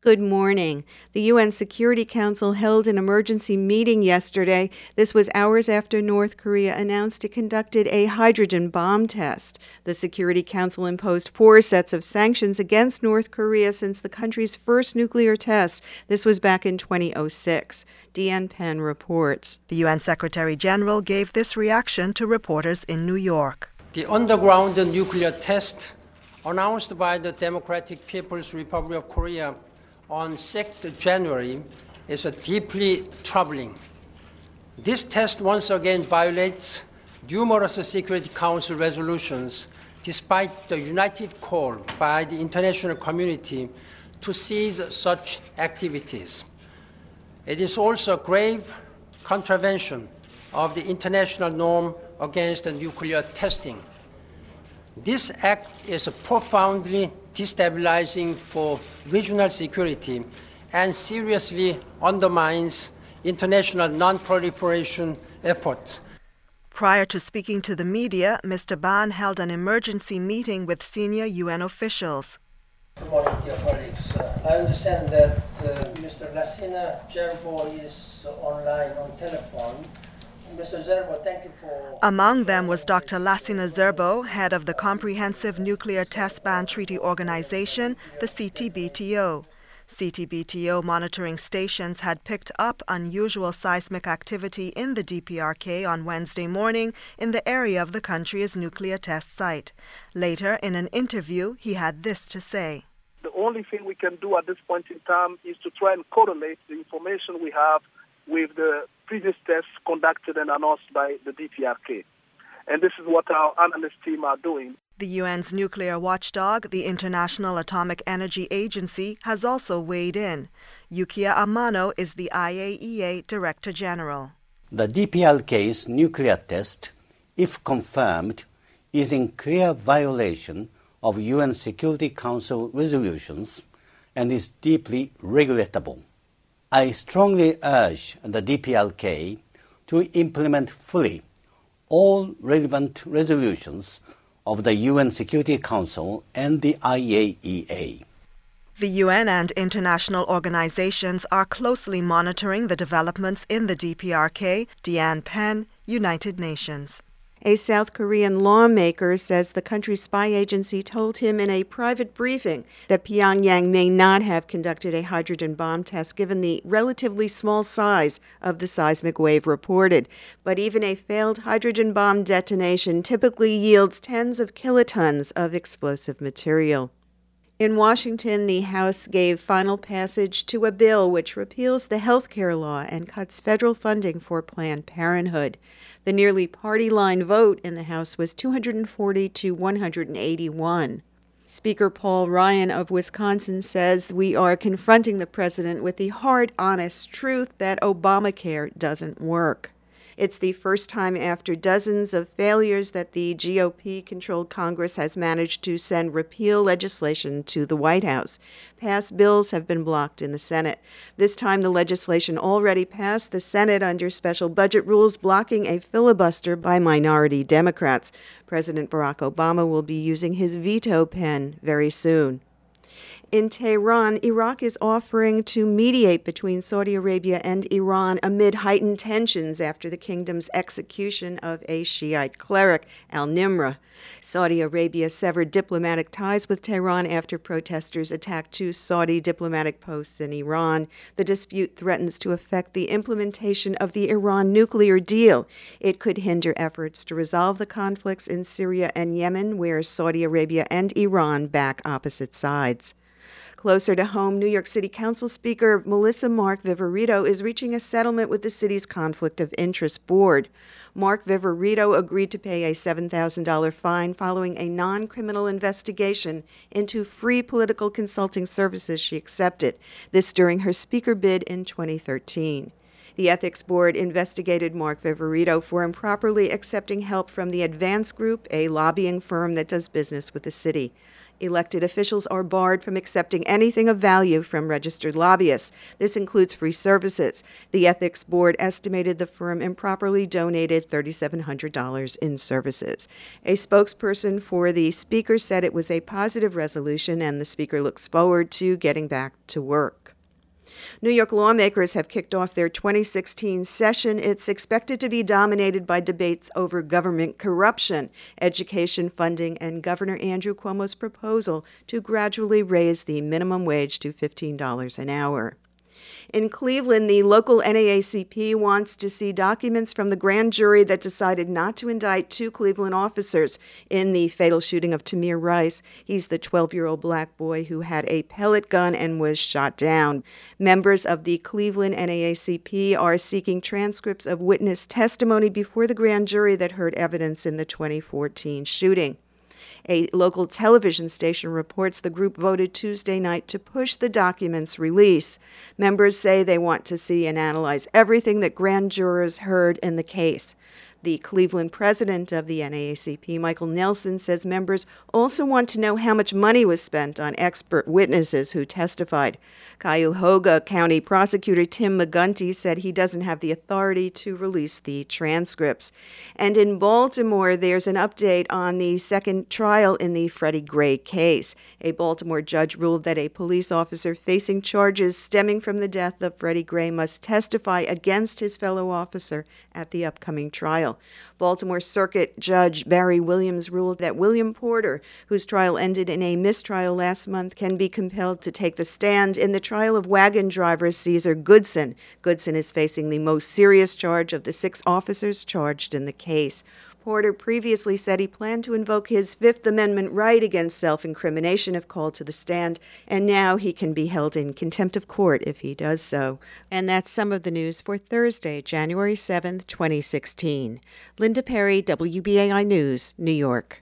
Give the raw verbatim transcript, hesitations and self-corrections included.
Good morning. The U N Security Council held an emergency meeting yesterday. This was hours after North Korea announced it conducted a hydrogen bomb test. The Security Council imposed four sets of sanctions against North Korea since the country's first nuclear test. This was back in two thousand six. Deanne Penn reports. The U N Secretary General gave this reaction to reporters in New York. The underground nuclear test announced by the Democratic People's Republic of Korea on sixth of January is deeply troubling. This test once again violates numerous Security Council resolutions, despite the united call by the international community to cease such activities. It is also a grave contravention of the international norm against nuclear testing. This act is profoundly destabilizing for regional security and seriously undermines international non-proliferation efforts. Prior to speaking to the media, Mister Ban held an emergency meeting with senior U N officials. Good morning, dear colleagues. Uh, I understand that uh, Mister Lassina Zerbo is online on telephone. Mister Zerbo, thank you for... Among them was Doctor Lassina Zerbo, head of the Comprehensive Nuclear Test Ban Treaty Organization, the C T B T O. C T B T O monitoring stations had picked up unusual seismic activity in the D P R K on Wednesday morning in the area of the country's nuclear test site. Later, in an interview, he had this to say. The only thing we can do at this point in time is to try and correlate the information we have with the previous tests conducted and announced by the D P R K. And this is what our analyst team are doing. The U N's nuclear watchdog, the International Atomic Energy Agency, has also weighed in. Yukiya Amano is the I A E A Director General. The D P R K's nuclear test, if confirmed, is in clear violation of U N Security Council resolutions and is deeply regrettable. I strongly urge the D P R K to implement fully all relevant resolutions of the U N Security Council and the I A E A. The U N and international organizations are closely monitoring the developments in the D P R K. Deanne Penn, United Nations. A South Korean lawmaker says the country's spy agency told him in a private briefing that Pyongyang may not have conducted a hydrogen bomb test given the relatively small size of the seismic wave reported. But even a failed hydrogen bomb detonation typically yields tens of kilotons of explosive material. In Washington, the House gave final passage to a bill which repeals the health care law and cuts federal funding for Planned Parenthood. The nearly party-line vote in the House was two hundred forty to one hundred eighty-one. Speaker Paul Ryan of Wisconsin says we are confronting the president with the hard, honest truth that Obamacare doesn't work. It's the first time after dozens of failures that the G O P-controlled Congress has managed to send repeal legislation to the White House. Passed bills have been blocked in the Senate. This time the legislation already passed the Senate under special budget rules, blocking a filibuster by minority Democrats. President Barack Obama will be using his veto pen very soon. In Tehran, Iraq is offering to mediate between Saudi Arabia and Iran amid heightened tensions after the kingdom's execution of a Shiite cleric, al-Nimr. Saudi Arabia severed diplomatic ties with Tehran after protesters attacked two Saudi diplomatic posts in Iran. The dispute threatens to affect the implementation of the Iran nuclear deal. It could hinder efforts to resolve the conflicts in Syria and Yemen, where Saudi Arabia and Iran back opposite sides. Closer to home, New York City Council Speaker Melissa Mark Viverito is reaching a settlement with the city's Conflict of Interest Board. Mark Viverito agreed to pay a seven thousand dollars fine following a non-criminal investigation into free political consulting services she accepted, this during her speaker bid in twenty thirteen. The Ethics Board investigated Mark Viverito for improperly accepting help from the Advance Group, a lobbying firm that does business with the city. Elected officials are barred from accepting anything of value from registered lobbyists. This includes free services. The Ethics Board estimated the firm improperly donated three thousand seven hundred dollars in services. A spokesperson for the Speaker said it was a positive resolution and the Speaker looks forward to getting back to work. New York lawmakers have kicked off their twenty sixteen session. It's expected to be dominated by debates over government corruption, education funding, and Governor Andrew Cuomo's proposal to gradually raise the minimum wage to fifteen dollars an hour. In Cleveland, the local N double A C P wants to see documents from the grand jury that decided not to indict two Cleveland officers in the fatal shooting of Tamir Rice. He's the twelve-year-old black boy who had a pellet gun and was shot down. Members of the Cleveland N double A C P are seeking transcripts of witness testimony before the grand jury that heard evidence in the twenty fourteen shooting. A local television station reports the group voted Tuesday night to push the documents' release. Members say they want to see and analyze everything that grand jurors heard in the case. The Cleveland president of the N double A C P, Michael Nelson, says members also want to know how much money was spent on expert witnesses who testified. Cuyahoga County Prosecutor Tim McGunty said he doesn't have the authority to release the transcripts. And in Baltimore, there's an update on the second trial in the Freddie Gray case. A Baltimore judge ruled that a police officer facing charges stemming from the death of Freddie Gray must testify against his fellow officer at the upcoming trial. Baltimore Circuit Judge Barry Williams ruled that William Porter, whose trial ended in a mistrial last month, can be compelled to take the stand in the trial of wagon driver Caesar Goodson. Goodson is facing the most serious charge of the six officers charged in the case. Porter previously said he planned to invoke his Fifth Amendment right against self-incrimination if called to the stand, and now he can be held in contempt of court if he does so. And that's some of the news for Thursday, January seventh, twenty sixteen. Linda Perry, W B A I News, New York.